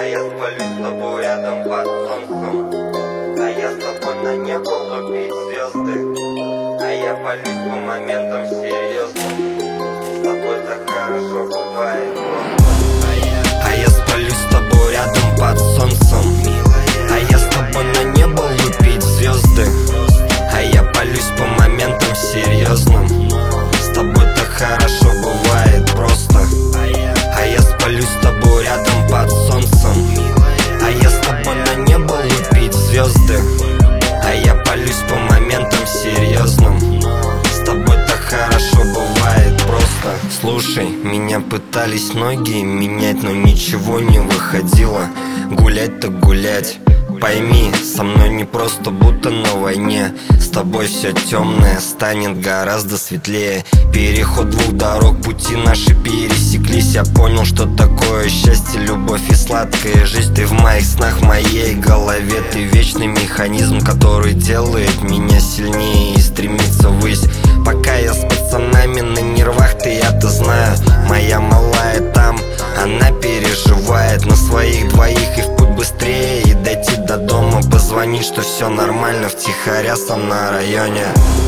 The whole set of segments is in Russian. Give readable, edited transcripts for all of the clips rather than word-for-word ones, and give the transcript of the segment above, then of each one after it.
я спалюсь с тобой рядом под солнцем. А я с тобой на небо лупить звезды. А я палюсь по моментам серьезно. С тобой так хорошо бывает просто. А я спалюсь с тобой рядом под солнцем. А я с тобой на небо лупить звезды. А я палюсь по моментам серьезным. С тобой так хорошо бывает просто. А я спалюсь с тобой рядом под солнцем. А я с тобой на небо лупить звезды. А я палюсь по моментам серьезным. С тобой так хорошо бывает просто. Слушай, меня пытались многие менять, но ничего не выходило. Гулять так гулять. Пойми, со мной не просто, будто на войне. С тобой все темное станет гораздо светлее. Переход двух дорог, пути наши пересеклись. Я понял, что такое счастье, любовь и сладкая жизнь. Ты в моих снах, в моей голове. Ты вечный механизм, который делает меня сильнее и стремится ввысь. Пока я с пацанами на нервах, ты я-то знаю. Моя малая там, она переживает на своих двоих. И в путь быстрее, и дойти до дома, позвонить, что все нормально, втихаря сам на районе.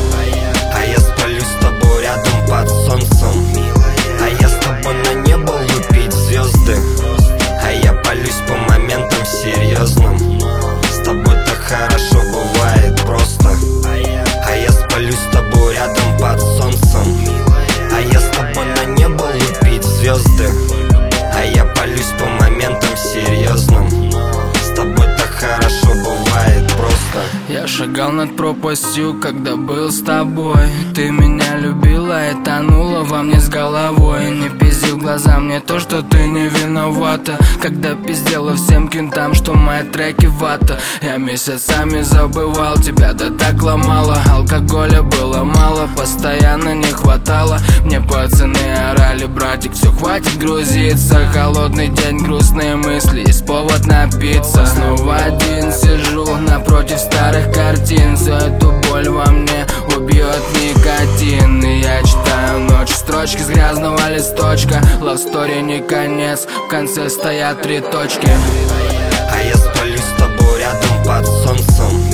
А я спалюсь с тобой рядом под солнцем. А я с тобой на небо лупить звезды. А я палюсь по моментам серьезным. С тобой так хорошо бывает просто. А я спалюсь с тобой рядом под солнцем. А я с тобой на небо лупить звезды. А я палюсь по моментам серьезным. С тобой так хорошо бывает просто. Я шагал над пропастью, когда был с тобой. Ты меня любила и тонула во мне с головой. Не пизди в глаза мне то, что ты не виновата. Когда пиздела всем кентам, что мои треки вата. Я месяцами забывал тебя, да так ломало. Алкоголя было мало, постоянно не хватало. Мне пацаны орали: братик, все, хватит грузиться. Холодный день, грустные мысли, есть повод напиться. Снова один сижу напротив старых картин. Всю эту боль во мне убьет никотин. И я читаю ночью строчки с грязного листочка. Love story не конец, в конце стоят 3 точки. А я спалюсь с тобой рядом под солнцем.